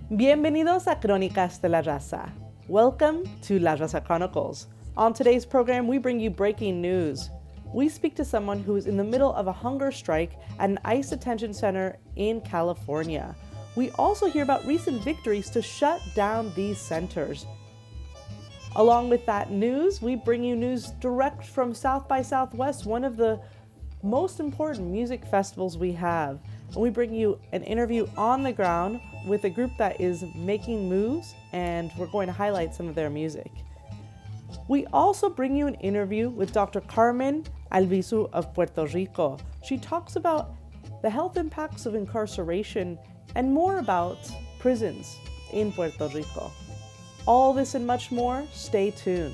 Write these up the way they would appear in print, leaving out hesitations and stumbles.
Bienvenidos a Crónicas de la Raza. Welcome to La Raza Chronicles. On today's program, we bring you breaking news. We speak to someone who is in the middle of a hunger strike at an ICE detention center in California. We also hear about recent victories to shut down these centers. Along with that news, we bring you news direct from South by Southwest, one of the most important music festivals we have. And we bring you an interview on the ground with a group that is making moves, and we're going to highlight some of their music. We also bring you an interview with Dr. Carmen Albizu of Puerto Rico. She talks about the health impacts of incarceration and more about prisons in Puerto Rico. All this and much more, stay tuned.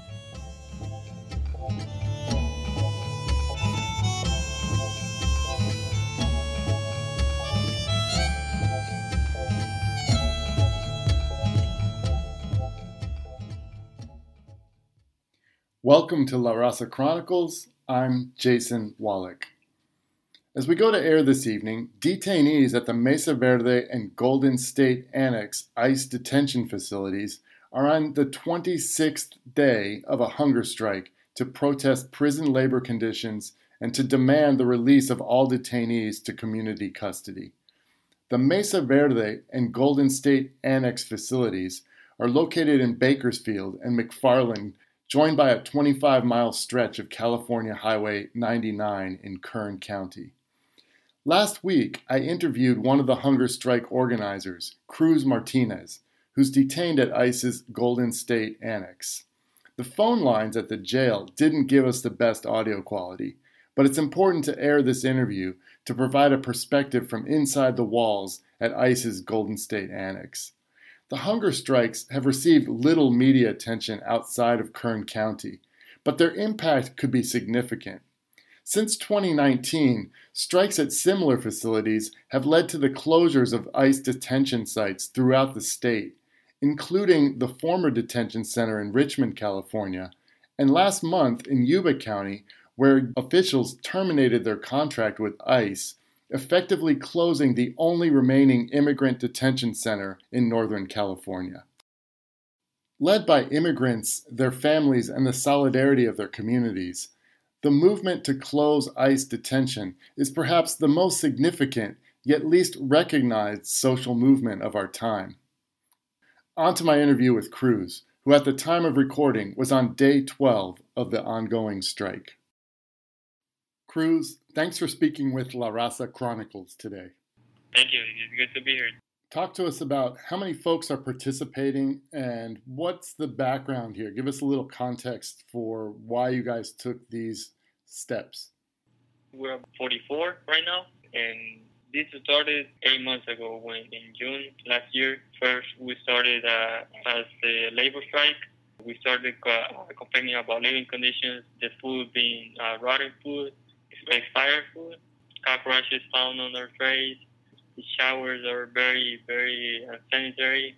Welcome to La Raza Chronicles. I'm Jason Wallach. As we go to air this evening, detainees at the Mesa Verde and Golden State Annex ICE detention facilities are on the 26th day of a hunger strike to protest prison labor conditions and to demand the release of all detainees to community custody. The Mesa Verde and Golden State Annex facilities are located in Bakersfield and McFarland, joined by a 25-mile stretch of California Highway 99 in Kern County. Last week, I interviewed one of the hunger strike organizers, Cruz Martinez, who's detained at ICE's Golden State Annex. The phone lines at the jail didn't give us the best audio quality, but it's important to air this interview to provide a perspective from inside the walls at ICE's Golden State Annex. The hunger strikes have received little media attention outside of Kern County, but their impact could be significant. Since 2019, strikes at similar facilities have led to the closures of ICE detention sites throughout the state, including the former detention center in Richmond, California, and last month in Yuba County, where officials terminated their contract with ICE, effectively closing the only remaining immigrant detention center in Northern California. Led by immigrants, their families, and the solidarity of their communities, the movement to close ICE detention is perhaps the most significant, yet least recognized social movement of our time. On to my interview with Cruz, who at the time of recording was on day 12 of the ongoing strike. Cruz, thanks for speaking with La Raza Chronicles today. Thank you. It's good to be here. Talk to us about how many folks are participating and what's the background here. Give us a little context for why you guys took these steps. We're 44 right now, and this started 8 months ago when in June last year, first we started as a labor strike. We started complaining about living conditions, the food being rotten food, expired food, cockroaches found on our trays. The showers are very, very unsanitary.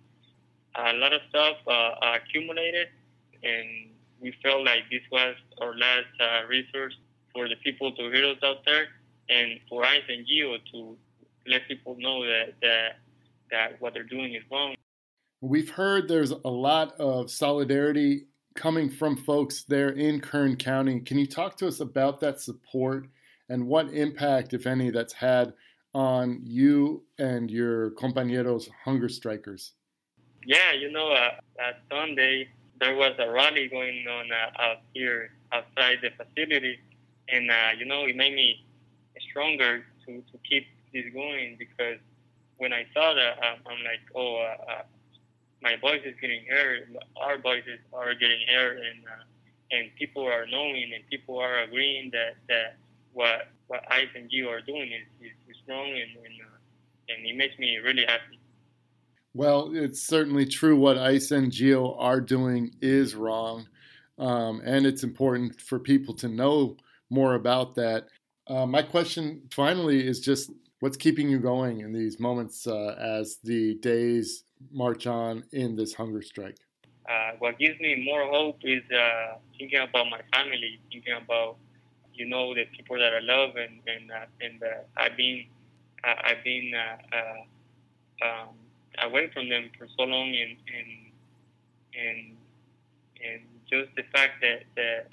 A lot of stuff accumulated, and we felt like this was our last resource for the people to hear us out there, and for ICE and GEO to let people know that what they're doing is wrong. We've heard there's a lot of solidarity coming from folks there in Kern County. Can you talk to us about that support and what impact, if any, that's had on you and your compañeros hunger strikers? Yeah, last Sunday there was a rally going on out here outside the facility, and it made me stronger to keep this going, because when I saw that, I'm like, my voice is getting heard, our voices are getting heard, and people are knowing and people are agreeing that what ICE and GEO are doing is wrong, and it makes me really happy. Well, it's certainly true. What ICE and GEO are doing is wrong, and it's important for people to know more about that. My question finally is just, what's keeping you going in these moments as the days march on in this hunger strike? What gives me more hope is thinking about my family, thinking about the people that I love, and I've been away from them for so long, and just the fact that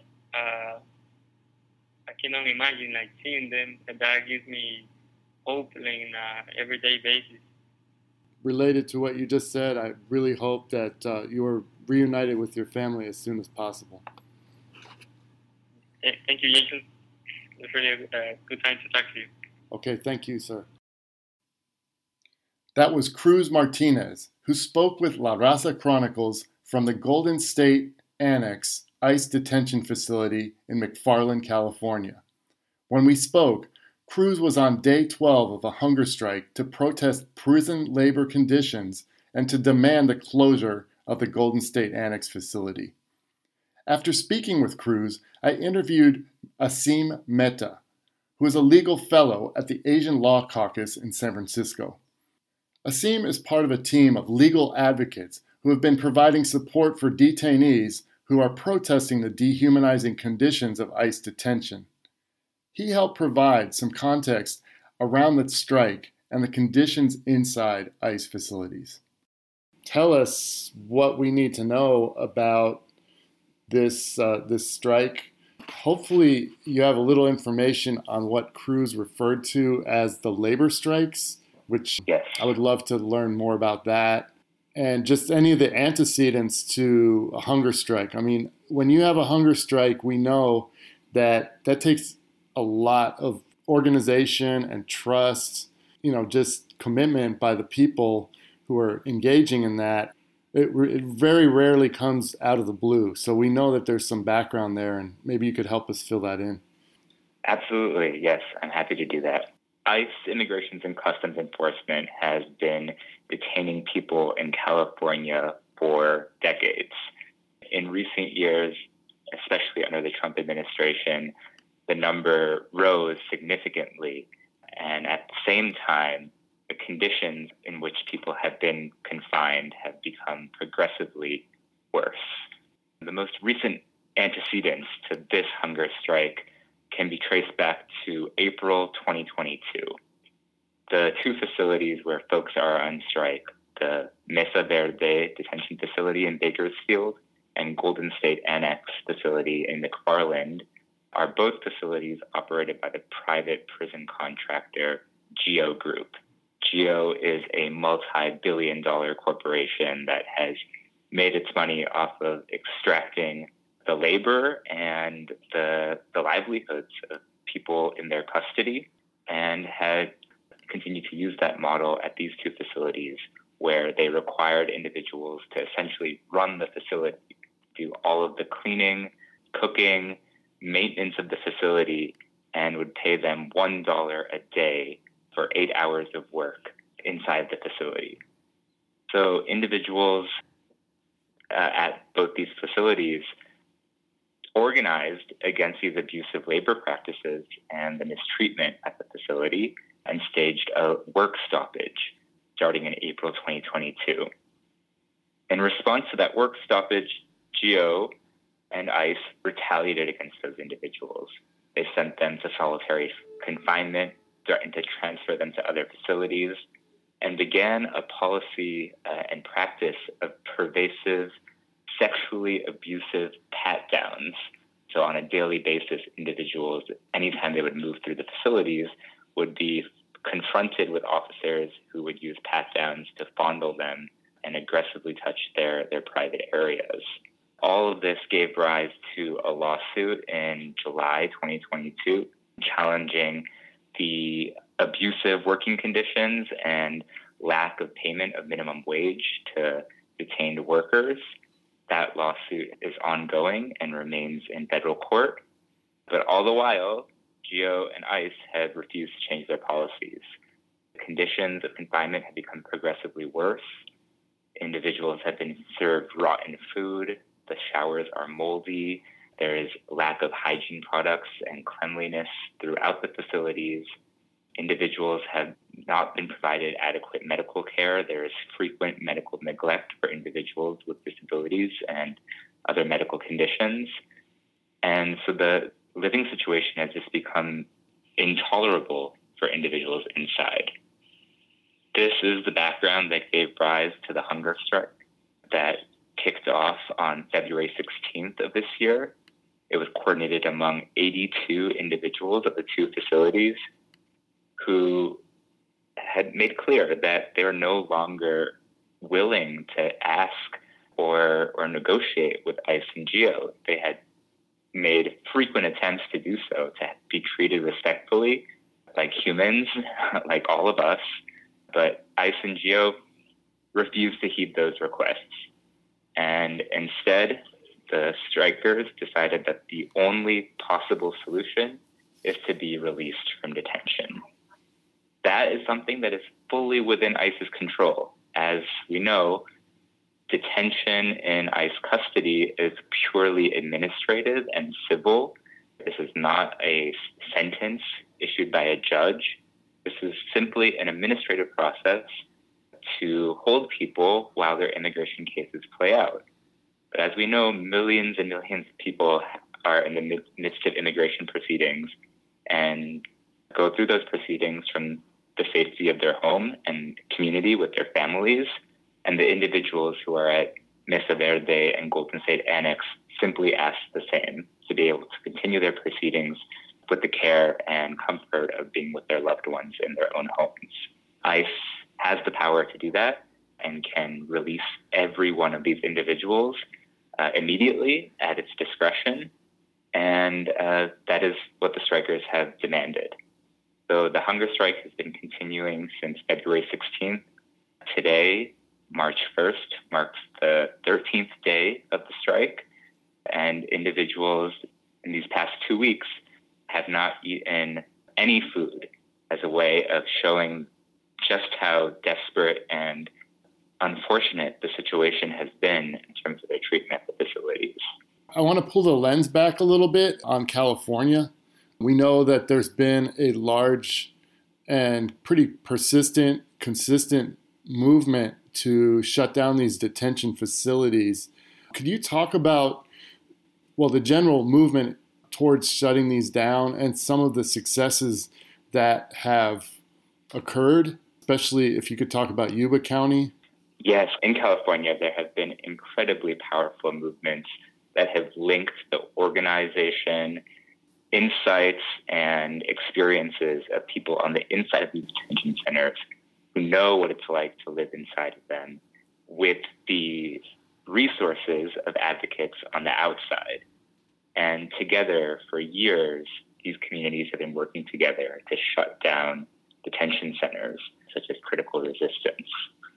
I can only imagine like seeing them, that gives me hope on an everyday basis. Related to what you just said, I really hope that you are reunited with your family as soon as possible. Thank you, Jason. It was really a good time to talk to you. Okay, thank you, sir. That was Cruz Martinez, who spoke with La Raza Chronicles from the Golden State Annex ICE detention facility in McFarland, California. When we spoke, Cruz was on day 12 of a hunger strike to protest prison labor conditions and to demand the closure of the Golden State Annex facility. After speaking with Cruz, I interviewed Asim Mehta, who is a legal fellow at the Asian Law Caucus in San Francisco. Asim is part of a team of legal advocates who have been providing support for detainees who are protesting the dehumanizing conditions of ICE detention. He helped provide some context around the strike and the conditions inside ICE facilities. Tell us what we need to know about this strike. Hopefully you have a little information on what Cruz referred to as the labor strikes, which yes. I would love to learn more about that. And just any of the antecedents to a hunger strike. I mean, when you have a hunger strike, we know that takes a lot of organization and trust, just commitment by the people who are engaging in that. It very rarely comes out of the blue. So we know that there's some background there, and maybe you could help us fill that in. Absolutely, yes. I'm happy to do that. ICE Immigration and Customs Enforcement has been detaining people in California for decades. In recent years, especially under the Trump administration, the number rose significantly. And at the same time, the conditions in which people have been confined have become progressively worse. The most recent antecedents to this hunger strike can be traced back to April 2022. The two facilities where folks are on strike, the Mesa Verde detention facility in Bakersfield and Golden State Annex facility in McFarland, are both facilities operated by the private prison contractor GEO Group. GEO is a multi-billion-dollar corporation that has made its money off of extracting the labor and the livelihoods of people in their custody, and had continued to use that model at these two facilities where they required individuals to essentially run the facility, do all of the cleaning, cooking, maintenance of the facility, and would pay them $1 a day for 8 hours of work inside the facility. So individuals at both these facilities organized against these abusive labor practices and the mistreatment at the facility and staged a work stoppage starting in April 2022. In response to that work stoppage, GEO and ICE retaliated against those individuals. They sent them to solitary confinement, threatened to transfer them to other facilities, and began a policy and practice of pervasive sexually abusive pat-downs. So on a daily basis, individuals, anytime they would move through the facilities, would be confronted with officers who would use pat-downs to fondle them and aggressively touch their private areas. All of this gave rise to a lawsuit in July 2022 challenging the abusive working conditions and lack of payment of minimum wage to detained workers. That lawsuit is ongoing and remains in federal court. But all the while, GEO and ICE have refused to change their policies. The conditions of confinement have become progressively worse. Individuals have been served rotten food. The showers are moldy. There is lack of hygiene products and cleanliness throughout the facilities. Individuals have not been provided adequate medical care. There is frequent medical neglect for individuals with disabilities and other medical conditions. And so the living situation has just become intolerable for individuals inside. This is the background that gave rise to the hunger strike that kicked off on February 16th of this year. It was coordinated among 82 individuals of the two facilities who had made clear that they are no longer willing to ask or negotiate with ICE and GEO. They had made frequent attempts to do so, to be treated respectfully, like humans, like all of us. But ICE and GEO refused to heed those requests. And instead, the strikers decided that the only possible solution is to be released from detention. That is something that is fully within ICE's control. As we know, detention in ICE custody is purely administrative and civil. This is not a sentence issued by a judge. This is simply an administrative process to hold people while their immigration cases play out. But as we know, millions and millions of people are in the midst of immigration proceedings and go through those proceedings from the safety of their home and community with their families. And the individuals who are at Mesa Verde and Golden State Annex simply ask the same, to be able to continue their proceedings with the care and comfort of being with their loved ones in their own homes. ICE has the power to do that and can release every one of these individuals immediately at its discretion. And that is what the strikers have demanded. So the hunger strike has been continuing since February 16th. Today, March 1st, marks the 13th day of the strike, and individuals in these past 2 weeks have not eaten any food as a way of showing just how desperate and unfortunate the situation has been in terms of their treatment at the facilities. I want to pull the lens back a little bit on California. We know that there's been a large and pretty persistent, consistent movement to shut down these detention facilities. Could you talk about, the general movement towards shutting these down and some of the successes that have occurred, especially if you could talk about Yuba County? Yes, in California, there have been incredibly powerful movements that have linked the organization, insights, and experiences of people on the inside of these detention centers who know what it's like to live inside of them with the resources of advocates on the outside. And together, for years, these communities have been working together to shut down detention centers, such as Critical Resistance.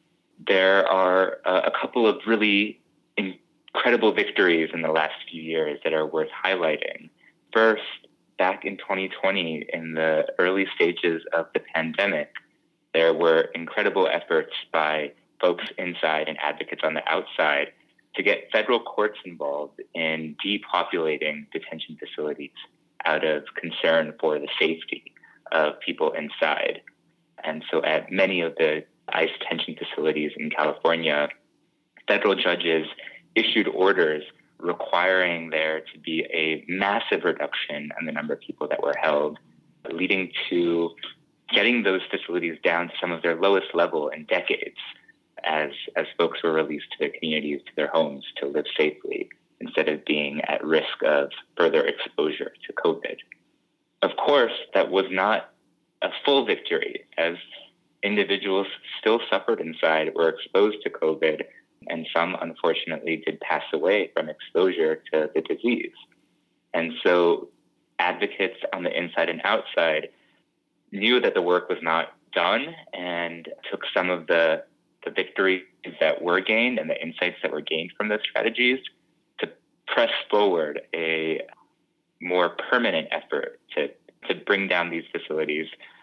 There are a couple of really incredible victories in the last few years that are worth highlighting. First, back in 2020, in the early stages of the pandemic, there were incredible efforts by folks inside and advocates on the outside to get federal courts involved in depopulating detention facilities out of concern for the safety of people inside. And so at many of the ICE detention facilities in California, federal judges issued orders requiring there to be a massive reduction in the number of people that were held, leading to getting those facilities down to some of their lowest level in decades as folks were released to their communities, to their homes to live safely instead of being at risk of further exposure to COVID. Of course, that was not a full victory, as individuals still suffered inside, were exposed to COVID, and some unfortunately did pass away from exposure to the disease. And so advocates on the inside and outside knew that the work was not done and took some of the victories that were gained and the insights that were gained from those strategies to press forward a more permanent effort to bring down these facilities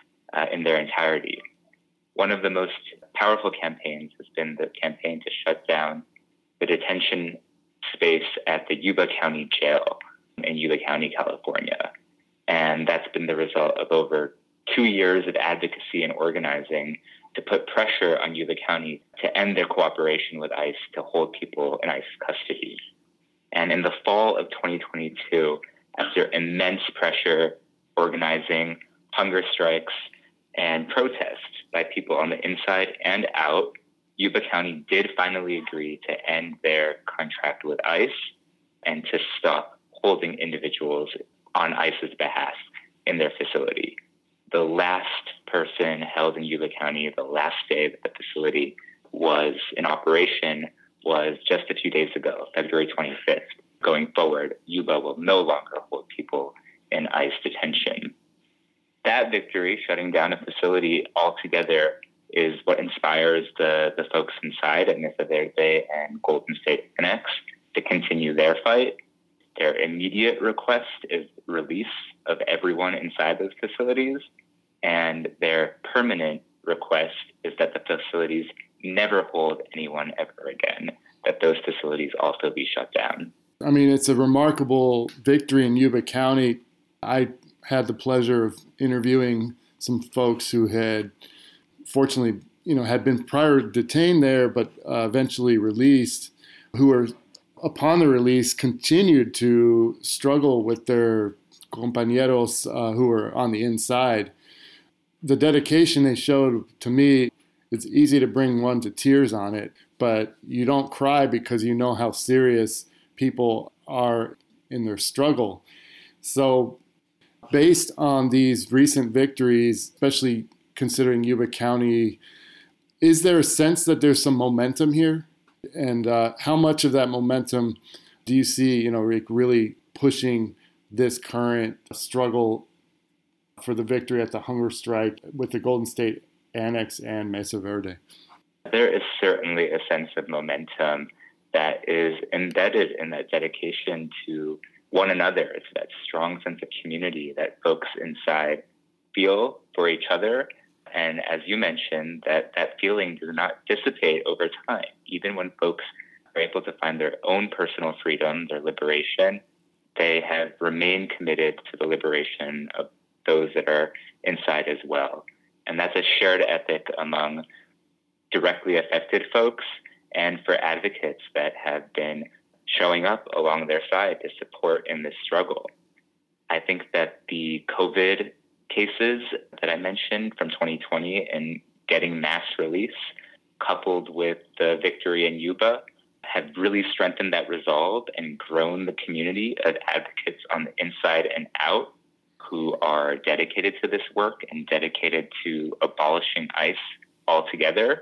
in their entirety. One of the most powerful campaigns has been the campaign to shut down the detention space at the Yuba County Jail in Yuba County, California. And that's been the result of over 2 years of advocacy and organizing to put pressure on Yuba County to end their cooperation with ICE to hold people in ICE custody. And in the fall of 2022, after immense pressure, organizing, hunger strikes, and protest by people on the inside and out, Yuba County did finally agree to end their contract with ICE and to stop holding individuals on ICE's behalf in their facility. The last person held in Yuba County, the last day that the facility was in operation, was just a few days ago, February 25th. Going forward, Yuba will no longer hold people in ICE detention. That victory, shutting down a facility altogether, is what inspires the folks inside at Mesa Verde and Golden State Annex to continue their fight. Their immediate request is release of everyone inside those facilities, and their permanent request is that the facilities never hold anyone ever again, that those facilities also be shut down. I mean, it's a remarkable victory in Yuba County. I had the pleasure of interviewing some folks who had, fortunately, had been prior detained there, but eventually released, who were, upon the release, continued to struggle with their compañeros who were on the inside. The dedication they showed, to me, it's easy to bring one to tears on it, but you don't cry because you know how serious people are in their struggle. So based on these recent victories, especially considering Yuba County, is there a sense that there's some momentum here? And how much of that momentum do you see, really pushing this current struggle for the victory at the hunger strike with the Golden State Annex and Mesa Verde? There is certainly a sense of momentum that is embedded in that dedication to one another. It's that strong sense of community that folks inside feel for each other. And as you mentioned, that feeling does not dissipate over time. Even when folks are able to find their own personal freedom, their liberation, they have remained committed to the liberation of those that are inside as well. And that's a shared ethic among directly affected folks and for advocates that have been showing up along their side to support in this struggle. I think that the COVID cases that I mentioned from 2020 and getting mass release, coupled with the victory in Yuba, have really strengthened that resolve and grown the community of advocates on the inside and out who are dedicated to this work and dedicated to abolishing ICE altogether.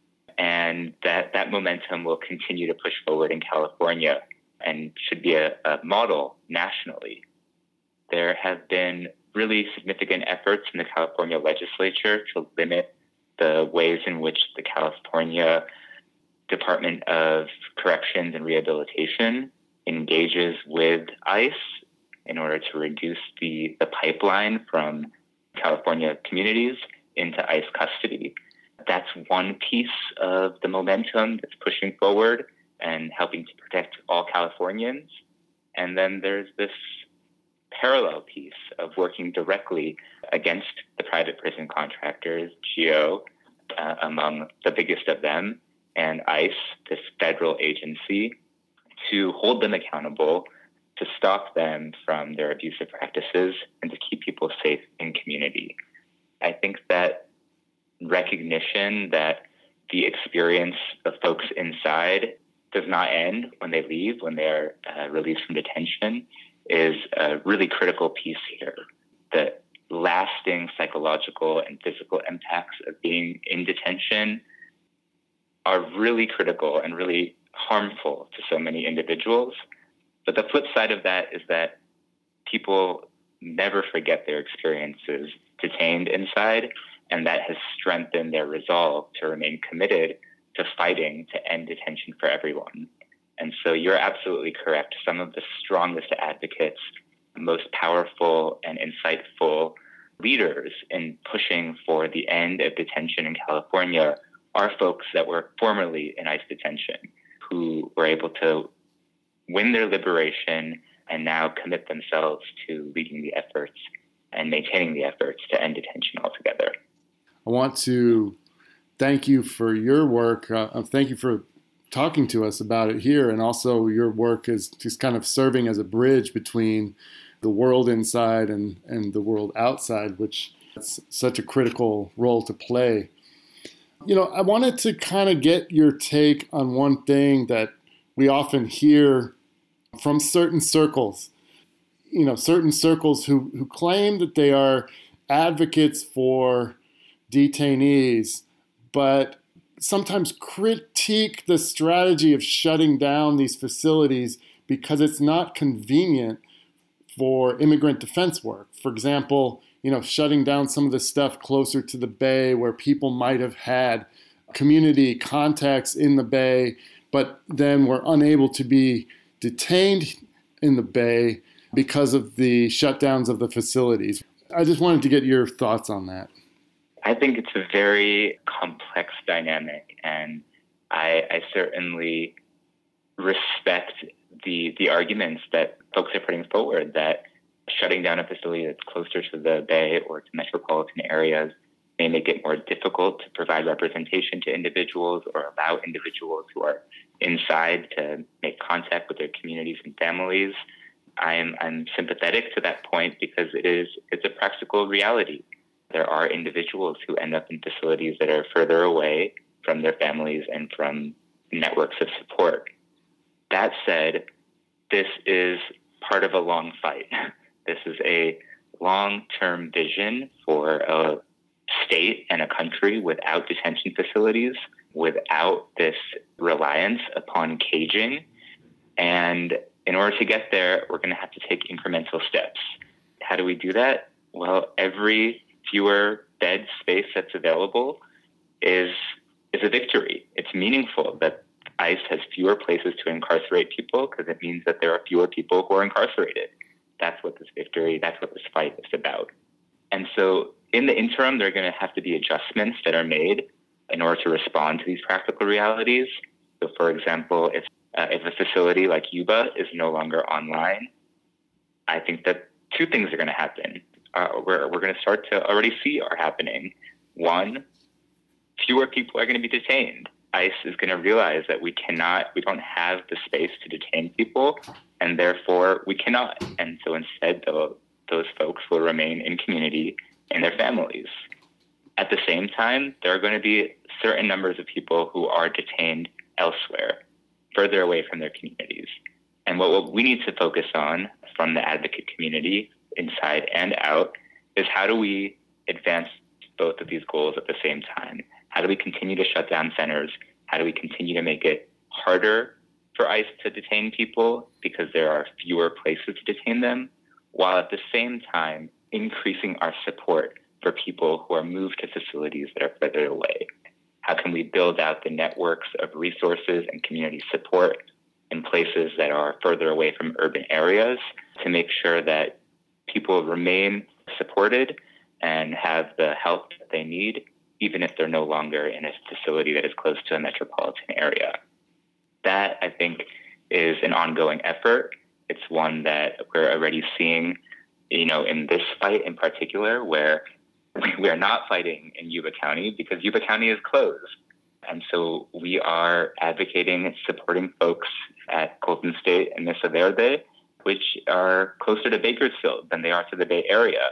And that momentum will continue to push forward in California and should be a model nationally. There have been really significant efforts in the California legislature to limit the ways in which the California Department of Corrections and Rehabilitation engages with ICE in order to reduce the pipeline from California communities into ICE custody. That's one piece of the momentum that's pushing forward and helping to protect all Californians. And then there's this parallel piece of working directly against the private prison contractors, GEO, among the biggest of them, and ICE, this federal agency, to hold them accountable, to stop them from their abusive practices, and to keep people safe in community. I think that recognition that the experience of folks inside does not end when they leave, when they are released from detention, is a really critical piece here. The lasting psychological and physical impacts of being in detention are really critical and really harmful to so many individuals. But the flip side of that is that people never forget their experiences detained inside, and that has strengthened their resolve to remain committed to fighting to end detention for everyone. And so you're absolutely correct. Some of the strongest advocates, most powerful and insightful leaders in pushing for the end of detention in California are folks that were formerly in ICE detention, who were able to win their liberation and now commit themselves to leading the efforts and maintaining the efforts to end detention altogether. I want to thank you for your work. Thank you for talking to us about it here, and also your work is just kind of serving as a bridge between the world inside and the world outside, which It's such a critical role to play. I wanted to kind of get your take on one thing that we often hear from certain circles. Certain circles who claim that they are advocates for detainees, but sometimes critique the strategy of shutting down these facilities because it's not convenient for immigrant defense work. For example, shutting down some of the stuff closer to the Bay where people might have had community contacts in the Bay, but then were unable to be detained in the Bay because of the shutdowns of the facilities. I just wanted to get your thoughts on that. I think it's a very complex dynamic, and I certainly respect the arguments that folks are putting forward that shutting down a facility that's closer to the Bay or to metropolitan areas may make it more difficult to provide representation to individuals or allow individuals who are inside to make contact with their communities and families. I'm sympathetic to that point because it's a practical reality. There are individuals who end up in facilities that are further away from their families and from networks of support. That said, this is part of a long fight. This is a long-term vision for a state and a country without detention facilities, without this reliance upon caging. And in order to get there, we're going to have to take incremental steps. How do we do that? Well, every fewer bed space that's available is a victory. It's meaningful that ICE has fewer places to incarcerate people because it means that there are fewer people who are incarcerated. That's what this victory, that's what this fight is about. And so in the interim, there are going to have to be adjustments that are made in order to respond to these practical realities. So for example, if a facility like Yuba is no longer online, I think that two things are going to happen. We're going to start to already see are happening. One, fewer people are going to be detained. ICE is going to realize that we don't have the space to detain people, and therefore we cannot. And so instead, those folks will remain in community and their families. At the same time, there are going to be certain numbers of people who are detained elsewhere, further away from their communities. And what we need to focus on from the advocate community, inside and out, is how do we advance both of these goals at the same time? How do we continue to shut down centers? How do we continue to make it harder for ICE to detain people because there are fewer places to detain them, while at the same time increasing our support for people who are moved to facilities that are further away? How can we build out the networks of resources and community support in places that are further away from urban areas to make sure that people remain supported and have the help that they need, even if they're no longer in a facility that is close to a metropolitan area? That, I think, is an ongoing effort. It's one that we're already seeing, in this fight in particular, where we are not fighting in Yuba County because Yuba County is closed. And so we are advocating and supporting folks at Golden State and Mesa Verde, which are closer to Bakersfield than they are to the Bay Area.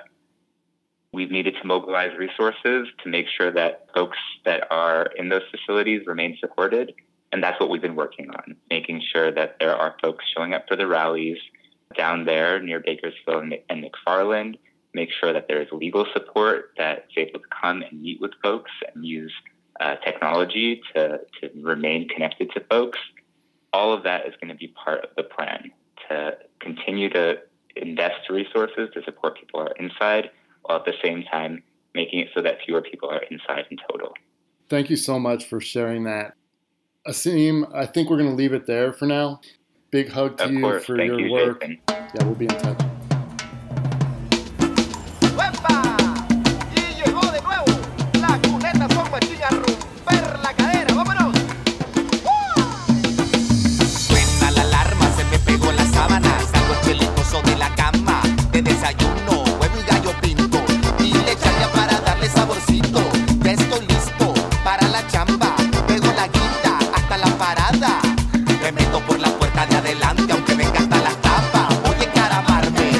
We've needed to mobilize resources to make sure that folks that are in those facilities remain supported. And that's what we've been working on, making sure that there are folks showing up for the rallies down there near Bakersfield and McFarland, make sure that there is legal support that's able to come and meet with folks and use technology to remain connected to folks. All of that is going to be part of the plan to continue to invest resources to support people who are inside, while at the same time making it so that fewer people are inside in total. Thank you so much for sharing that. Asim, I think we're going to leave it there for now. Big hug to you for your work. Jason. Yeah, we'll be in touch. Me meto por la puerta de adelante, aunque venga hasta la tapa. Oye, caramarme.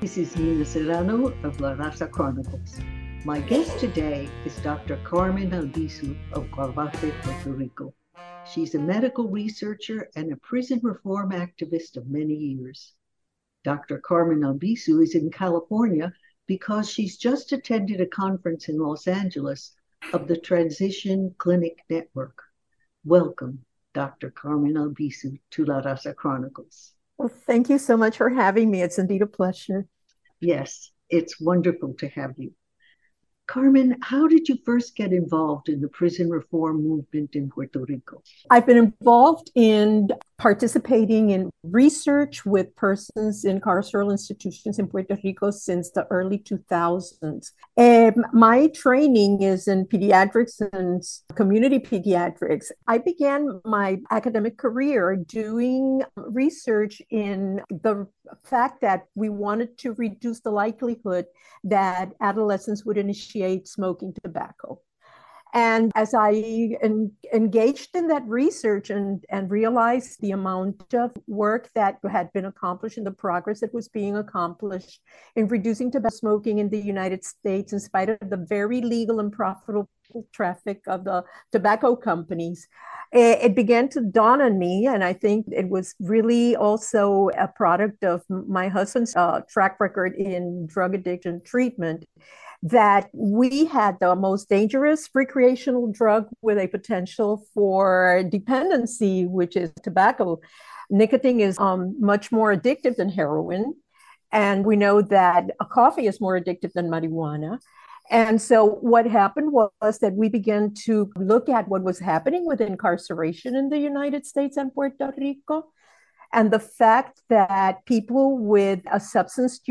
This is Nina Serrano of La Raza Chronicles. My guest today is Dr. Carmen Albizu of Guarbate, Puerto Rico. She's a medical researcher and a prison reform activist of many years. Dr. Carmen Albizu is in California because she's just attended a conference in Los Angeles of the Transition Clinic Network. Welcome, Dr. Carmen Albizu, to La Raza Chronicles. Well, thank you so much for having me. It's indeed a pleasure. Yes, it's wonderful to have you. Carmen, how did you first get involved in the prison reform movement in Puerto Rico? I've been involved in participating in research with persons in carceral institutions in Puerto Rico since the early 2000s. My training is in pediatrics and community pediatrics. I began my academic career doing research in the fact that we wanted to reduce the likelihood that adolescents would initiate smoking tobacco. And as I engaged in that research and realized the amount of work that had been accomplished and the progress that was being accomplished in reducing tobacco smoking in the United States, in spite of the very legal and profitable traffic of the tobacco companies, it began to dawn on me. And I think it was really also a product of my husband's track record in drug addiction treatment, that we had the most dangerous recreational drug with a potential for dependency, which is tobacco. Nicotine is much more addictive than heroin. And we know that coffee is more addictive than marijuana. And so what happened was that we began to look at what was happening with incarceration in the United States and Puerto Rico, and the fact that people with a substance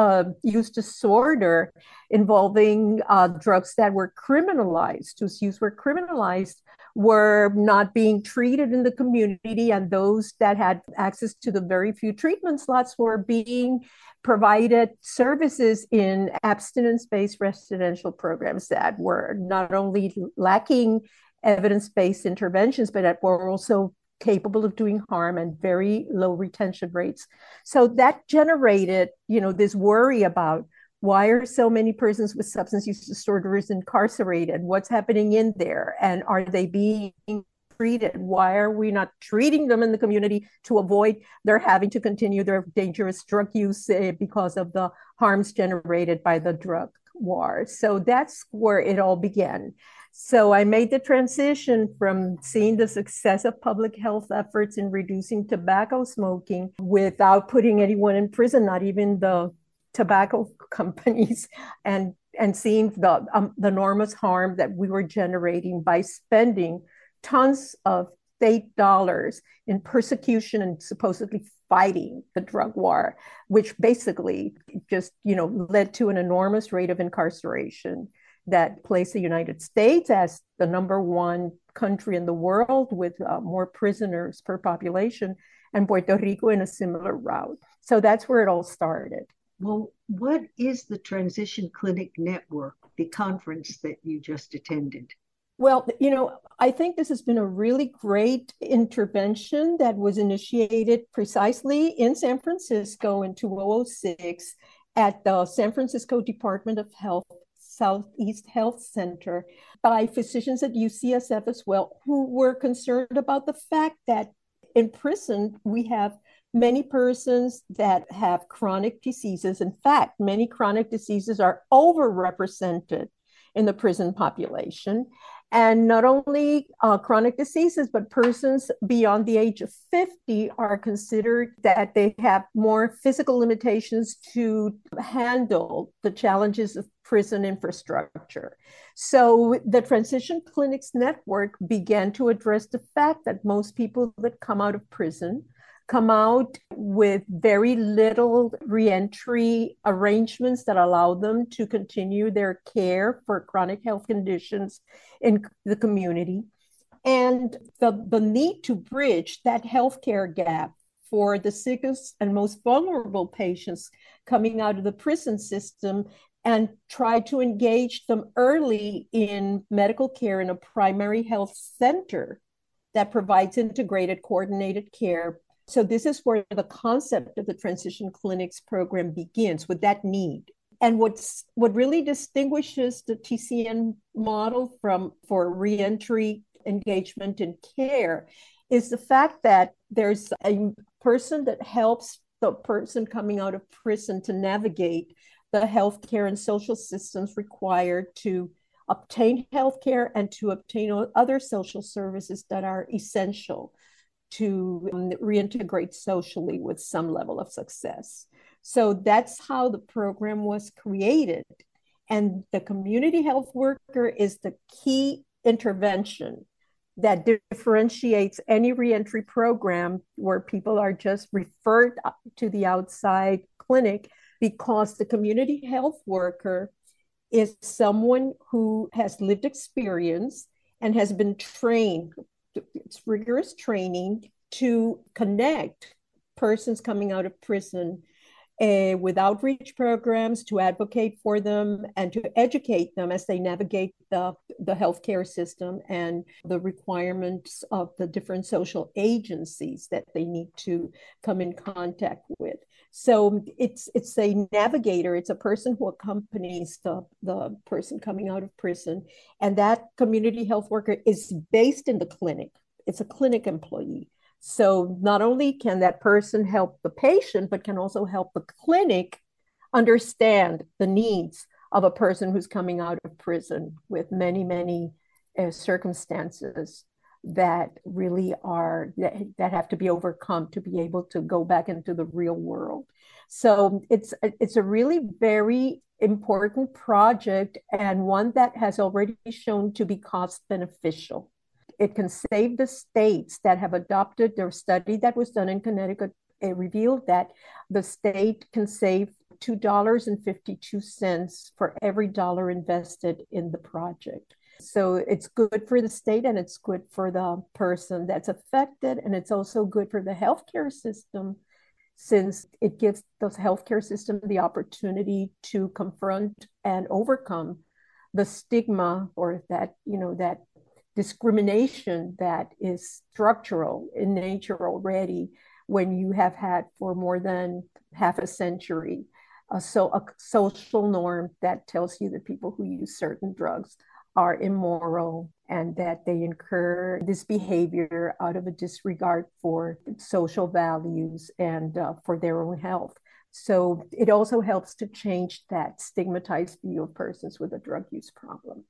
use disorder involving drugs that were criminalized, whose use were criminalized, were not being treated in the community, and those that had access to the very few treatment slots were being provided services in abstinence-based residential programs that were not only lacking evidence-based interventions, but that were also capable of doing harm and very low retention rates. So that generated, this worry about why are so many persons with substance use disorders incarcerated? What's happening in there? And are they being treated? Why are we not treating them in the community to avoid their having to continue their dangerous drug use because of the harms generated by the drug war? So that's where it all began. So I made the transition from seeing the success of public health efforts in reducing tobacco smoking without putting anyone in prison, not even the tobacco companies, and seeing the enormous harm that we were generating by spending tons of state dollars in persecution and supposedly fighting the drug war, which basically just, led to an enormous rate of incarceration that placed the United States as the number one country in the world with more prisoners per population, and Puerto Rico in a similar route. So that's where it all started. Well, what is the Transition Clinic Network, the conference that you just attended? Well, I think this has been a really great intervention that was initiated precisely in San Francisco in 2006 at the San Francisco Department of Health Southeast Health Center by physicians at UCSF as well, who were concerned about the fact that in prison, we have many persons that have chronic diseases. In fact, many chronic diseases are overrepresented in the prison population. And not only chronic diseases, but persons beyond the age of 50 are considered that they have more physical limitations to handle the challenges of prison infrastructure. So the Transition Clinics Network began to address the fact that most people that come out of prison come out with very little reentry arrangements that allow them to continue their care for chronic health conditions in the community. And the need to bridge that healthcare gap for the sickest and most vulnerable patients coming out of the prison system and try to engage them early in medical care in a primary health center that provides integrated, coordinated care So this is where the concept of the transition clinics program begins, with that need. And what really distinguishes the TCN model for reentry engagement and care is the fact that there's a person that helps the person coming out of prison to navigate the healthcare and social systems required to obtain healthcare and to obtain other social services that are essential to reintegrate socially with some level of success. So that's how the program was created. And the community health worker is the key intervention that differentiates any reentry program where people are just referred to the outside clinic, because the community health worker is someone who has lived experience and has been trained. It's rigorous training to connect persons coming out of prison with outreach programs, to advocate for them and to educate them as they navigate the healthcare system and the requirements of the different social agencies that they need to come in contact with. So it's a navigator. It's a person who accompanies the person coming out of prison. And that community health worker is based in the clinic. It's a clinic employee. So not only can that person help the patient, but can also help the clinic understand the needs of a person who's coming out of prison with many, many circumstances that really are, that have to be overcome to be able to go back into the real world. So it's a really very important project, and one that has already shown to be cost beneficial. It can save the states that have adopted their study that was done in Connecticut. It revealed that the state can save $2.52 for every dollar invested in the project. So it's good for the state and it's good for the person that's affected. And it's also good for the healthcare system, since it gives the healthcare system the opportunity to confront and overcome the stigma, or that discrimination that is structural in nature already, when you have had for more than half a century a social norm that tells you that people who use certain drugs are immoral and that they incur this behavior out of a disregard for social values and for their own health. So it also helps to change that stigmatized view of persons with a drug use problem.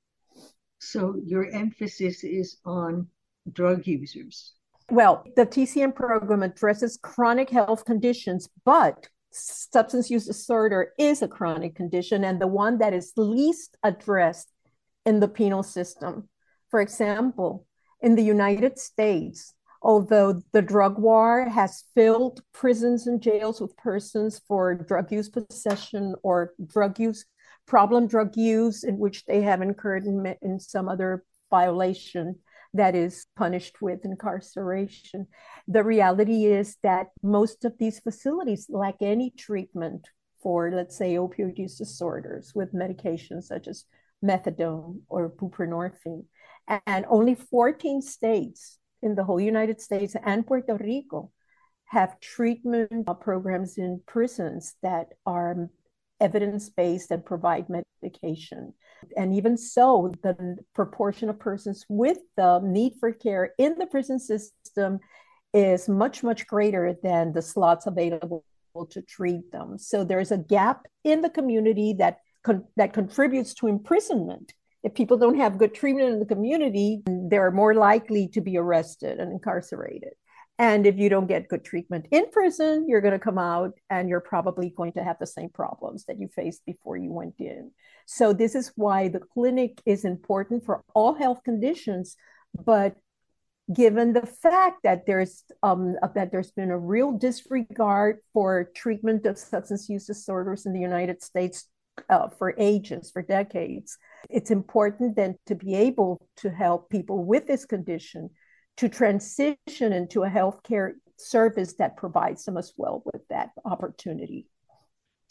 So your emphasis is on drug users. Well, the TCN program addresses chronic health conditions, but substance use disorder is a chronic condition, and the one that is least addressed in the penal system. For example, in the United States, although the drug war has filled prisons and jails with persons for drug use possession or drug use, problem drug use, in which they have incurred in some other violation that is punished with incarceration. The reality is that most of these facilities lack any treatment for, let's say, opioid use disorders with medications such as methadone or buprenorphine. And only 14 states in the whole United States and Puerto Rico have treatment programs in prisons that are evidence-based and provide medication. And even so, the proportion of persons with the need for care in the prison system is much, much greater than the slots available to treat them. So there's a gap in the community that contributes to imprisonment. If people don't have good treatment in the community, they're more likely to be arrested and incarcerated. And if you don't get good treatment in prison, you're going to come out and you're probably going to have the same problems that you faced before you went in. So this is why the clinic is important for all health conditions. But given the fact that there's been a real disregard for treatment of substance use disorders in the United States for ages, for decades, it's important then to be able to help people with this condition to transition into a healthcare service that provides them as well with that opportunity.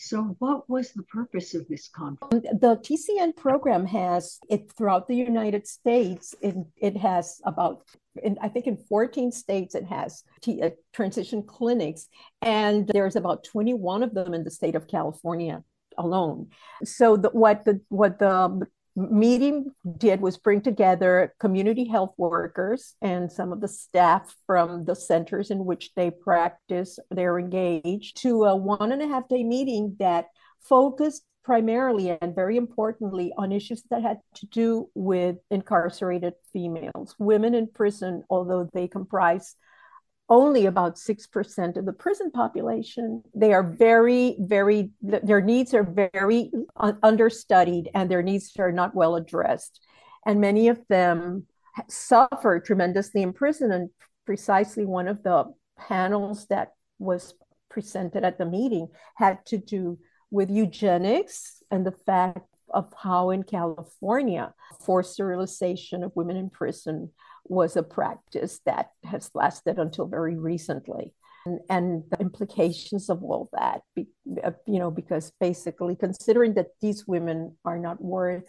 So, what was the purpose of this conference? The TCN program has it throughout the United States. It has about, I think in 14 states, it has transition clinics, and there's about 21 of them in the state of California alone. So what the meeting did was bring together community health workers and some of the staff from the centers in which they practice, they're engaged, to a 1.5-day meeting that focused primarily and very importantly on issues that had to do with incarcerated females. Women in prison, although they comprise only about 6% of the prison population, they are their needs are very understudied and their needs are not well addressed. And many of them suffer tremendously in prison. And precisely one of the panels that was presented at the meeting had to do with eugenics and the fact of how in California, forced sterilization of women in prison was a practice that has lasted until very recently. And the implications of all that, because basically considering that these women are not worth,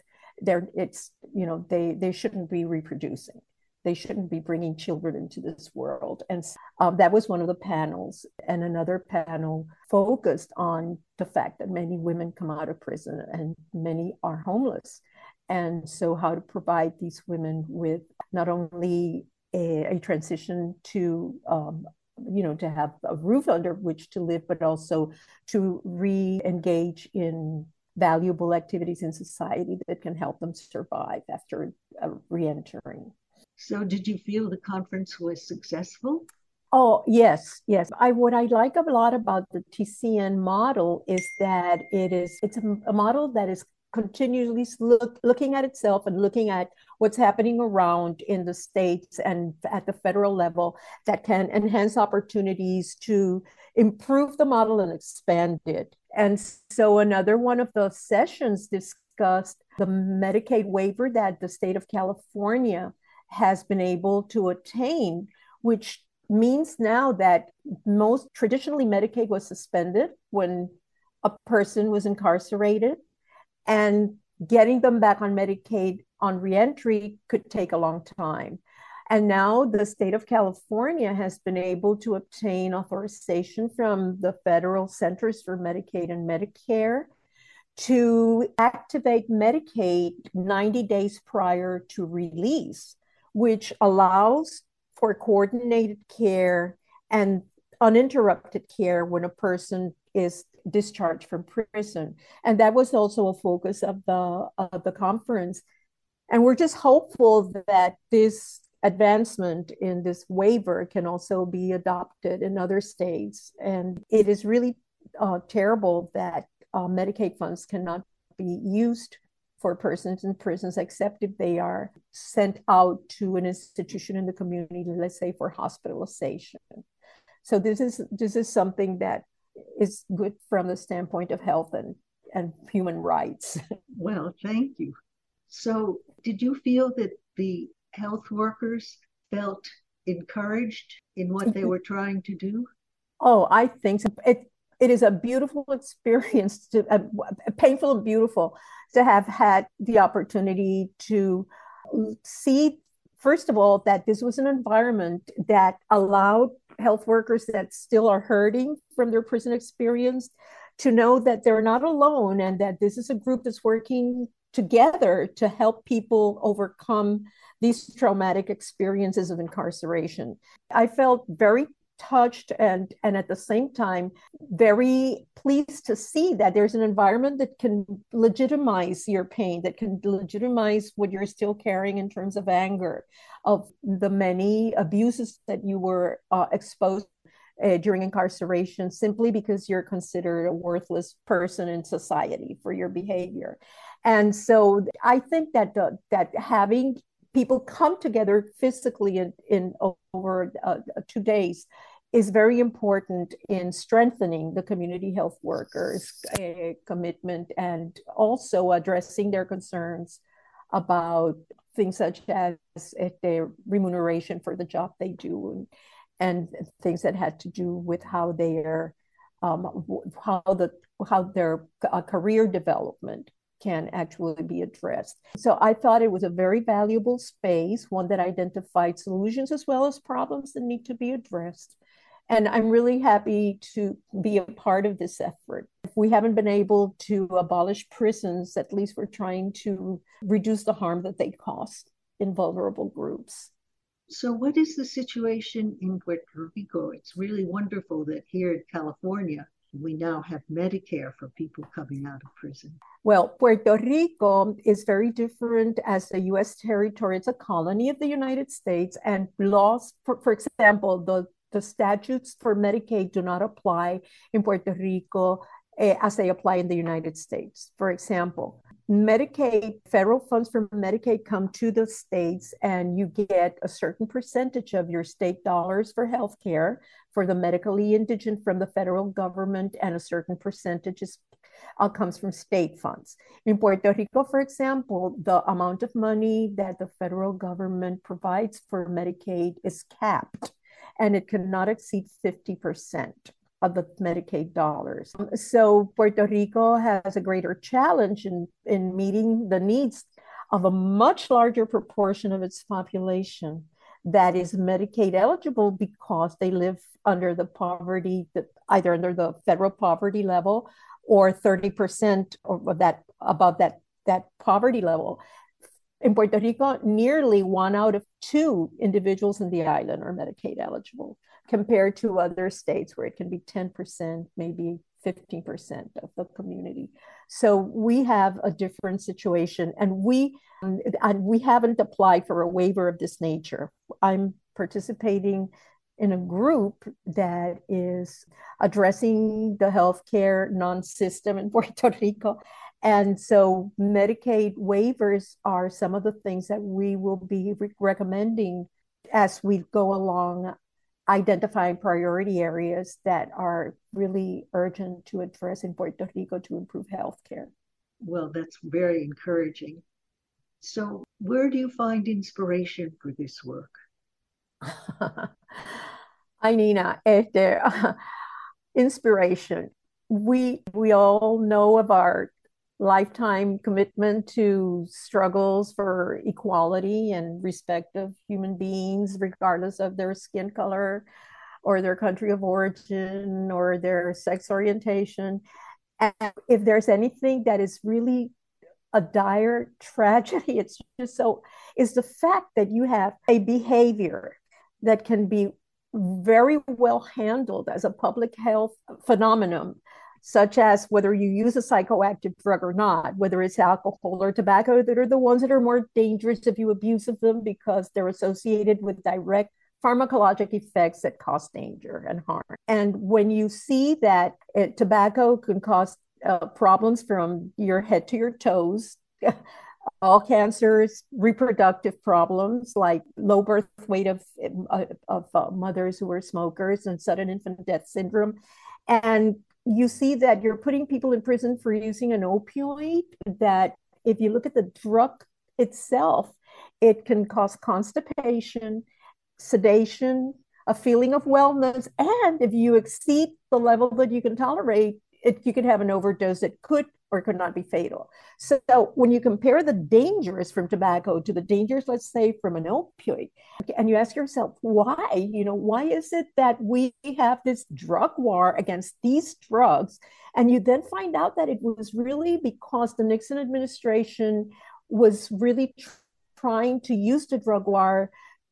they shouldn't be reproducing. They shouldn't be bringing children into this world. And that was one of the panels. And another panel focused on the fact that many women come out of prison and many are homeless. And so how to provide these women with not only a transition to, to have a roof under which to live, but also to re-engage in valuable activities in society that can help them survive after re-entering. So did you feel the conference was successful? Oh, yes. What I like a lot about the TCN model is that it's a model that is continually looking at itself and looking at what's happening around in the states and at the federal level that can enhance opportunities to improve the model and expand it. And so another one of the sessions discussed the Medicaid waiver that the state of California has been able to attain, which means now that most traditionally Medicaid was suspended when a person was incarcerated, and getting them back on Medicaid on reentry could take a long time. And now the state of California has been able to obtain authorization from the federal Centers for Medicaid and Medicare to activate Medicaid 90 days prior to release, which allows for coordinated care and uninterrupted care when a person is discharged from prison. And that was also a focus of the conference. And we're just hopeful that this advancement in this waiver can also be adopted in other states. And it is really terrible that Medicaid funds cannot be used for persons in prisons except if they are sent out to an institution in the community, let's say for hospitalization. So this is something that is good from the standpoint of health and human rights. Well, thank you. So did you feel that the health workers felt encouraged in what they were trying to do? Oh, I think so. It is a beautiful experience, painful and beautiful, to have had the opportunity to see, first of all, that this was an environment that allowed health workers that still are hurting from their prison experience to know that they're not alone and that this is a group that's working together to help people overcome these traumatic experiences of incarceration. I felt very touched and at the same time very pleased to see that there's an environment that can legitimize your pain, that can legitimize what you're still carrying in terms of anger, of the many abuses that you were exposed during incarceration simply because you're considered a worthless person in society for your behavior. And so I think that that having people come together physically in over 2 days is very important in strengthening the community health workers' commitment and also addressing their concerns about things such as their remuneration for the job they do and things that had to do with how they are how their career development can actually be addressed. So I thought it was a very valuable space, one that identified solutions as well as problems that need to be addressed. And I'm really happy to be a part of this effort. We haven't been able to abolish prisons, at least we're trying to reduce the harm that they cause in vulnerable groups. So what is the situation in Puerto Rico? It's really wonderful that here in California, we now have Medicare for people coming out of prison. Well, Puerto Rico is very different as a U.S. territory. It's a colony of the United States, and laws, for example, the statutes for Medicaid do not apply in Puerto Rico as they apply in the United States. For example, Medicaid, federal funds for Medicaid come to the states, and you get a certain percentage of your state dollars for healthcare for the medically indigent from the federal government, and a certain percentage comes from state funds. In Puerto Rico, for example, the amount of money that the federal government provides for Medicaid is capped, and it cannot exceed 50% of the Medicaid dollars. So Puerto Rico has a greater challenge in meeting the needs of a much larger proportion of its population that is Medicaid eligible because they live under the poverty, either under the federal poverty level or 30% of that above that poverty level. In Puerto Rico, nearly 1 out of 2 individuals in the island are Medicaid eligible, compared to other states where it can be 10%, maybe 15% of the community. So we have a different situation, and we haven't applied for a waiver of this nature. I'm participating in a group that is addressing the healthcare non-system in Puerto Rico. And so Medicaid waivers are some of the things that we will be recommending as we go along, identifying priority areas that are really urgent to address in Puerto Rico to improve healthcare. Well, that's very encouraging. So where do you find inspiration for this work? Ay, Nina, inspiration. We all know of our lifetime commitment to struggles for equality and respect of human beings, regardless of their skin color or their country of origin or their sex orientation. And if there's anything that is really a dire tragedy, it's the fact that you have a behavior that can be very well handled as a public health phenomenon, such as whether you use a psychoactive drug or not, whether it's alcohol or tobacco, that are the ones that are more dangerous if you abuse of them because they're associated with direct pharmacologic effects that cause danger and harm. And when you see that tobacco can cause problems from your head to your toes, all cancers, reproductive problems like low birth weight of mothers who are smokers, and sudden infant death syndrome. And you see that you're putting people in prison for using an opioid that, if you look at the drug itself, it can cause constipation, sedation, a feeling of wellness, and if you exceed the level that you can tolerate, you could have an overdose that could or could not be fatal. So when you compare the dangers from tobacco to the dangers, let's say, from an opioid, and you ask yourself, why? Why is it that we have this drug war against these drugs? And you then find out that it was really because the Nixon administration was really trying to use the drug war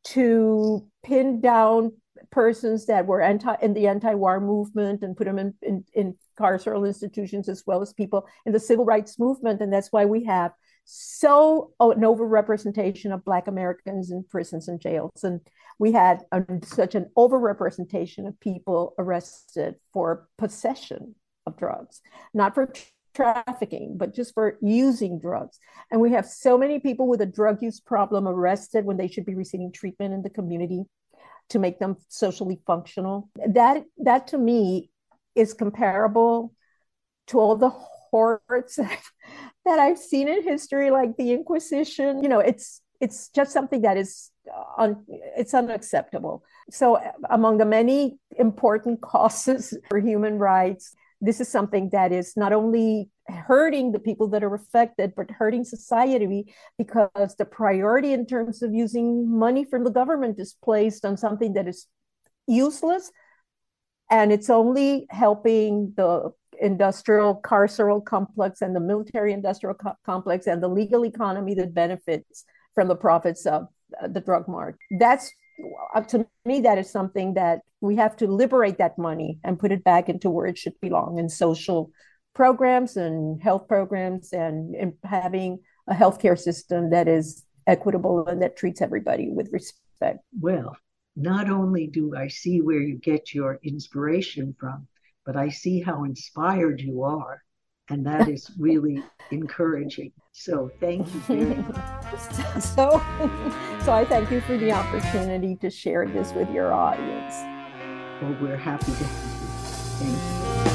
to pin down persons that were in the anti-war movement and put them in carceral institutions, as well as people in the civil rights movement. And that's why we have an overrepresentation of Black Americans in prisons and jails. And we had such an overrepresentation of people arrested for possession of drugs, not for trafficking, but just for using drugs. And we have so many people with a drug use problem arrested when they should be receiving treatment in the community to make them socially functional. That to me is comparable to all the horrors that I've seen in history, like the Inquisition. It's just something that is it's unacceptable. So among the many important causes for human rights, this is something that is not only hurting the people that are affected, but hurting society, because the priority in terms of using money from the government is placed on something that is useless, and it's only helping the industrial carceral complex and the military industrial complex and the legal economy that benefits from the profits of the drug market. That's, to me, that is something that we have to liberate that money and put it back into where it should belong, in social programs and health programs, and having a healthcare system that is equitable and that treats everybody with respect. Well, not only do I see where you get your inspiration from, but I see how inspired you are. And that is really encouraging. So thank you very much. So I thank you for the opportunity to share this with your audience. Well, we're happy to have you. Thank you.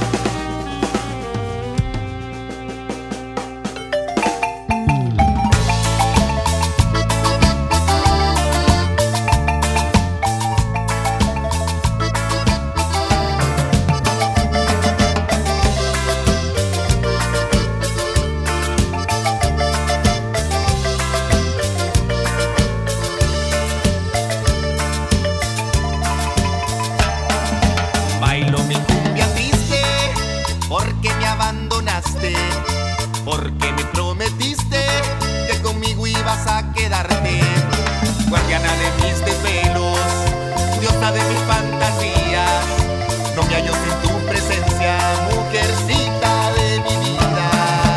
Porque me prometiste que conmigo ibas a quedarte, guardiana de mis desvelos, diosa de mis fantasías. No me hallo sin tu presencia, mujercita de mi vida.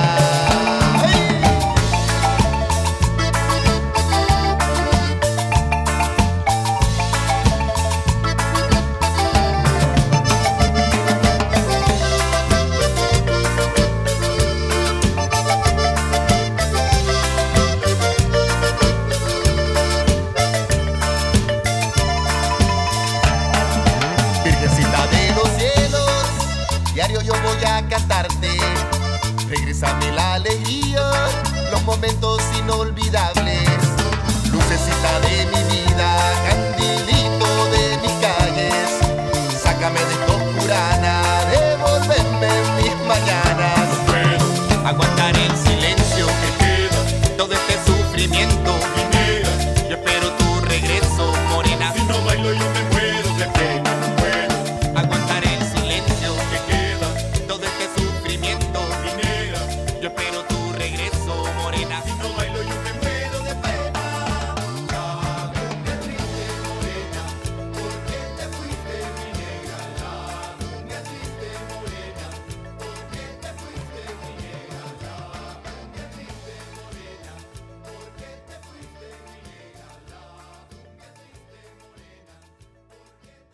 Yo voy a cantarte, regrésame la alegría, los momentos inolvidables, lucecita de mi vida, candilito de mis calles, sácame de esta oscurana, devolverme mis mañanas. No puedo aguantar el silencio que queda, todo este sufrimiento, minera. Yo espero tu regreso, morena. Si no bailo yo me muero de pena. No puedo aguantar el silencio que queda, todo este sufrimiento, minera. Yo espero tu regreso, morena. Si no bailo yo me muero de pena. La cumbia triste, morena, ¿por qué te fuiste, mi negra? La cumbia triste, morena, ¿por qué te fuiste, mi negra? La cumbia triste, morena, ¿por qué te fuiste, mi negra? La cumbia triste, morena, ¿por qué te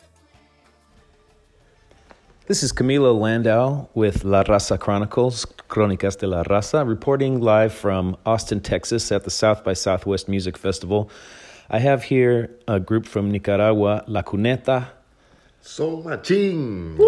fuiste? This is Camilo Landau with La Raza Chronicles, Crónicas de la Raza, reporting live from Austin, Texas at the South by Southwest Music Festival. I have here a group from Nicaragua, La Cuneta. Son Machín.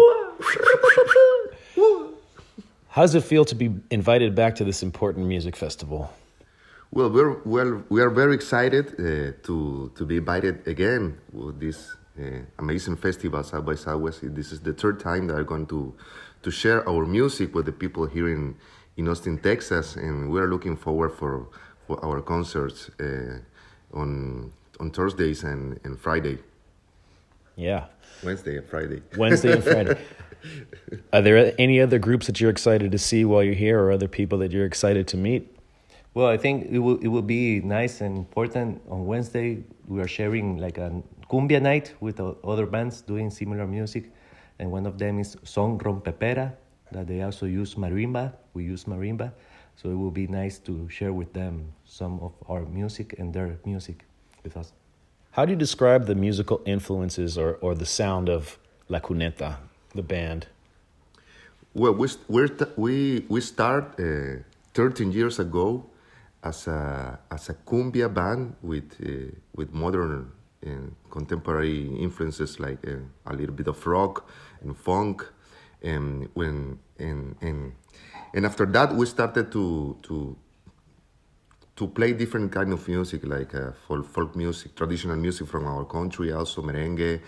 How does it feel to be invited back to this important music festival? Well, we are very excited to be invited again with this amazing festival, South by Southwest. This is the third time that we're going to share our music with the people here in Austin, Texas, and we are looking forward for our concerts on Thursdays and Friday. Yeah. Wednesday and Friday. Wednesday and Friday. Are there any other groups that you're excited to see while you're here, or other people that you're excited to meet? Well, I think it will be nice and important. On Wednesday, we are sharing like a cumbia night with other bands doing similar music. And one of them is Son Rompepera, that they also use marimba. We use marimba. So it will be nice to share with them some of our music and their music with us. How do you describe the musical influences or the sound of La Cuneta, the band? Well, we start 13 years ago as a cumbia band with modern and contemporary influences, like a little bit of rock and funk, and after that we started to to play different kind of music, like folk music, traditional music from our country, also merengue,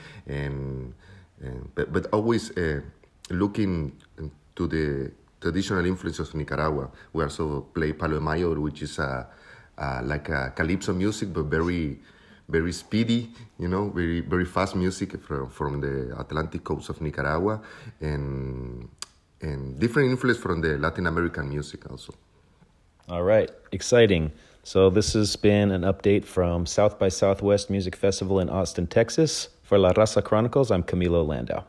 but always looking to the traditional influences of Nicaragua. We also play Palo de Mayo, which is like a calypso music, but very, very speedy, very, very fast music from the Atlantic coast of Nicaragua, and different influence from the Latin American music also. All right, exciting. So this has been an update from South by Southwest Music Festival in Austin, Texas. For La Raza Chronicles, I'm Camilo Landau.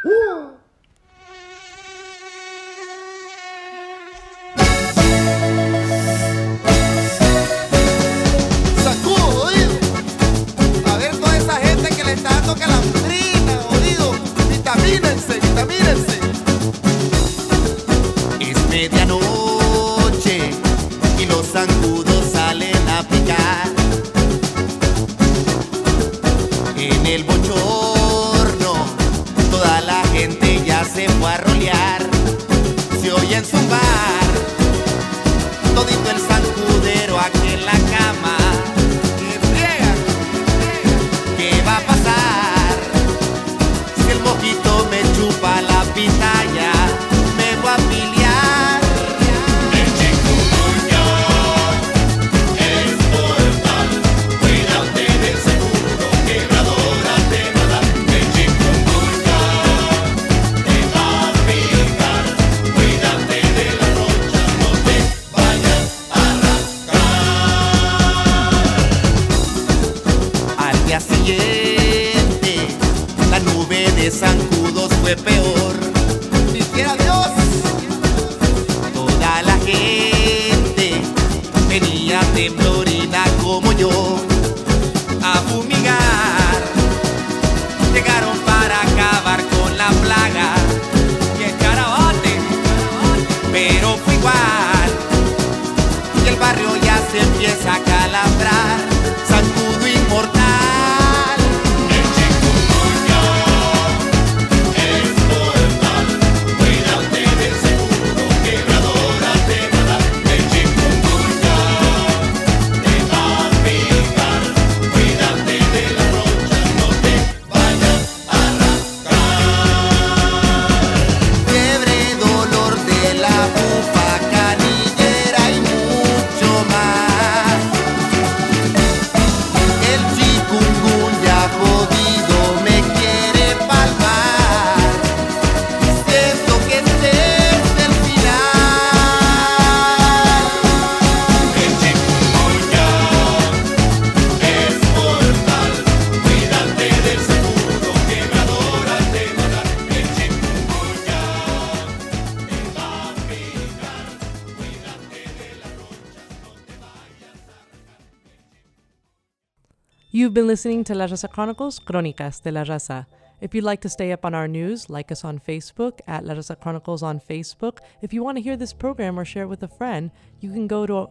You've been listening to La Raza Chronicles, Crónicas de la Raza. If you'd like to stay up on our news, like us on Facebook at La Raza Chronicles on Facebook. If you want to hear this program or share it with a friend, you can go to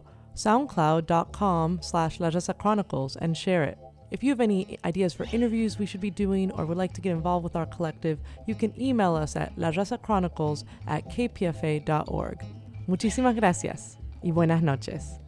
soundcloud.com/La Raza Chronicles and share it. If you have any ideas for interviews we should be doing or would like to get involved with our collective, you can email us at larazacchronicles@kpfa.org. Muchísimas gracias y buenas noches.